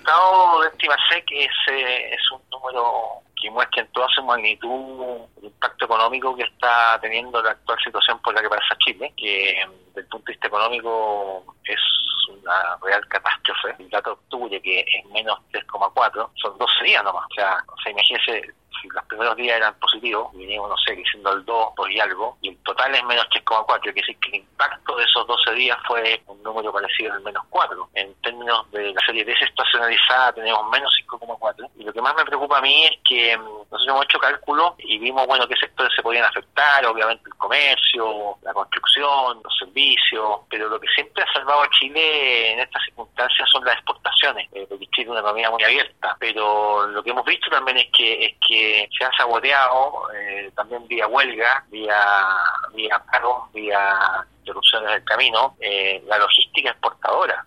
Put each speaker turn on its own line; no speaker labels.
resultado de este IMASEC es un número que muestra en toda su magnitud el impacto económico que está teniendo la actual situación por la que pasa Chile, que desde el punto de vista económico es una real catástrofe. El dato de octubre, que es menos 3,4, son 12 días nomás. O sea, imagínense, si los primeros días eran positivos, vinimos, no sé, diciendo el 2 por y algo, y el total es menos 3,4, quiere decir que el impacto de esos 12 días fue un número parecido al menos 4. En términos de la serie desestacionalizada tenemos menos 5,4. Y lo que más me preocupa a mí es que nosotros hemos hecho cálculos y vimos, bueno, qué sectores se podían afectar, obviamente el comercio, la construcción, los servicios, pero lo que siempre ha salvado a Chile en estas circunstancias son las exportaciones, porque Chile es una economía muy abierta, pero lo que hemos visto también es que se ha saboteado también vía huelga, vía paro, vía interrupciones del camino, la logística exportadora.